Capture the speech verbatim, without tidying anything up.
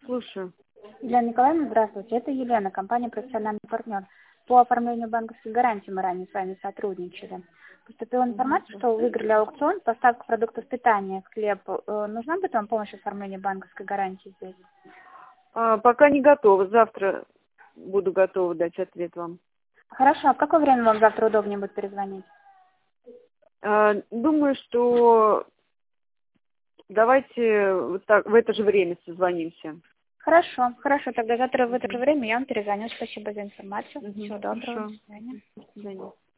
слушаю. Елена Николаевна, здравствуйте. Это Елена, компания «Профессиональный партнер». По оформлению банковской гарантии мы ранее с вами сотрудничали. Поступила информация, что вы выиграли аукцион «Поставка продуктов питания в хлеб». Э, Нужна будет вам помощь в оформлении банковской гарантии здесь? А, пока не готова. Завтра буду готова дать ответ вам. Хорошо. А в какое время вам завтра удобнее будет перезвонить? А, думаю, что давайте вот так, в это же время созвонимся. Хорошо. Хорошо. Тогда завтра в это же время я вам перезвоню. Спасибо за информацию. Мгм. Всего доброго. Хорошо. До свидания. До свидания.